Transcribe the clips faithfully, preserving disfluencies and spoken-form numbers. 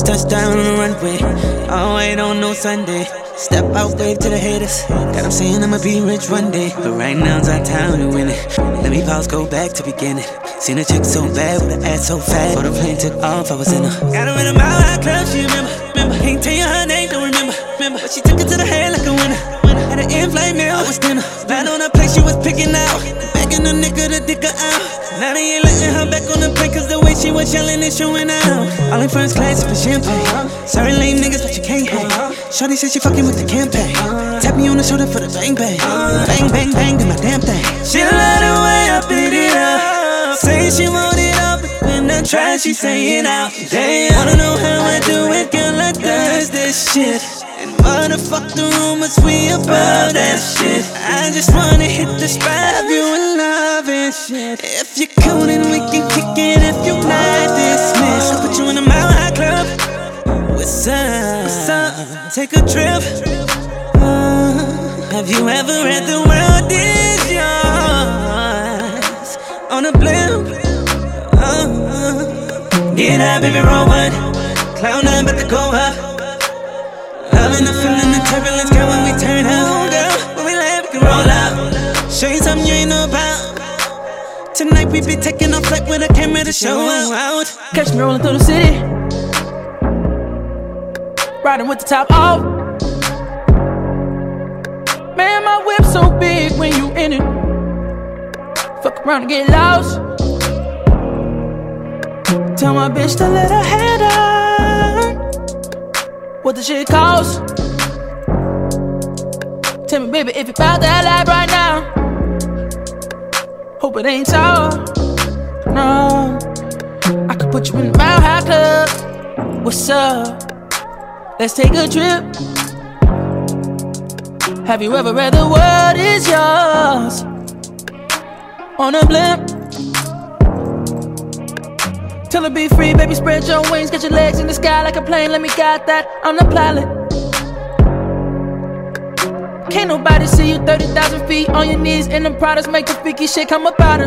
Just touched down on the runway. All white on no Sunday. Step out, wave to the haters. God, I'm saying I'ma be rich one day, but right now it's our time to win it. Let me pause, go back to beginning. Seen a chick so bad with her ass so fat. Before the plane took off, I was in her. Got her in a mile high club, she remember. Remember, can't tell you her name, don't remember. Remember, but she took it to the head like a winner. Had an in-flight meal, I was dinner. Right on the plate, she was picking out. Begging a nigga to dick her out. Now they ain't letting her back on the plane, cause the way she was yelling is showing out. All in first class for champagne. Sorry lame niggas, but you can't hang. Shorty said she fucking with the campaign. Tap me on the shoulder for the bang bang. Bang bang bang, do my damn thing. She love the way I beat it up. Say she want it up, but when I try, she say it out. Damn, wanna know how I do it, girl, I does this shit. And motherfuck the rumors, we about that shit. I just wanna hit the spot, you in love and shit. If you're cool, then we can kick it. If you're not, dismissed. I'll put you in a mile high club. What's up? What's up? Take a trip. Uh, have you ever read the world is yours on a blimp? Uh, get up, baby, roll one. Cloud nine, about to go up. Loving the feeling, the turbulence, girl, when we turn up, girl. When we land, we can roll out. Show you something you ain't know about. Tonight we be taking off flight with a camera to show out. Catch me rolling through the city, riding with the top off. Man, my whip so big when you in it. Fuck around and get lost. Tell my bitch to let her head on. What the shit cost? Tell me, baby, if you found that life right now. Hope it ain't so. No, I could put you in the Mile High Club. What's up? Let's take a trip. Have you ever read the world is yours on a blimp? Tell her be free, baby, spread your wings. Get your legs in the sky like a plane. Let me guide that, I'm the pilot. Can't nobody see you thirty thousand feet on your knees in them products. Make the freaky shit come up out her.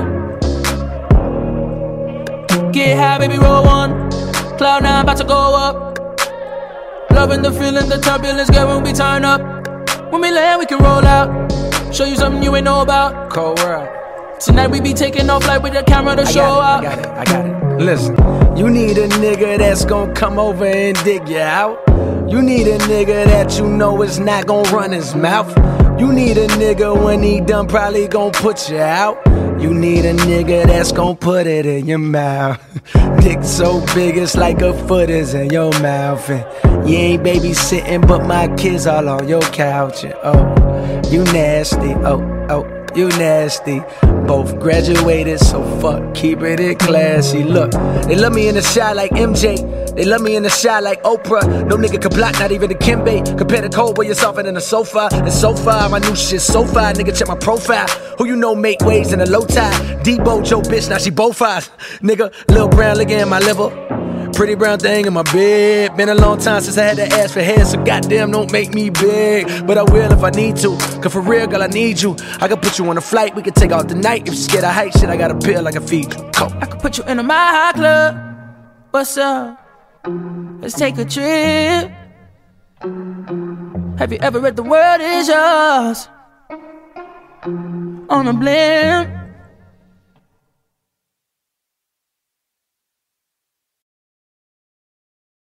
Get high, baby, roll one. Cloud nine, about to go up. Loving the feeling, the turbulence, girl, when we turn up. When we land, we can roll out. Show you something you ain't know about. Cold world. Tonight we be taking off like with the camera to I show got out. it, I got it, I got it. Listen, you need a nigga that's gon' come over and dig you out. You need a nigga that you know is not gon' run his mouth. You need a nigga when he done probably gon' put you out. You need a nigga that's gon' put it in your mouth. Dick so big it's like a foot is in your mouth. And you ain't babysitting but my kids all on your couch. And oh, you nasty, oh, oh. You nasty, both graduated, so fuck, keeping it classy. Look, they love me in the shot like M J. They love me in the shot like Oprah. No nigga can block, not even the Kimbe. Compare the cold boy, you're softer than the sofa. And so far, my new shit so far. Nigga, check my profile. Who you know make waves in a low tide? Debo, Joe, bitch, now she both five. Nigga, Lil Brown, look in my liver. Pretty brown thing in my bed. Been a long time since I had to ask for head, so goddamn don't make me big. But I will if I need to, cause for real, girl, I need you. I can put you on a flight, we can take out the night. If you're scared of height, shit, I got a pill I can feed you. Come. I could put you in a Mile High Club. What's up? Let's take a trip. Have you ever read the world is yours on a blimp?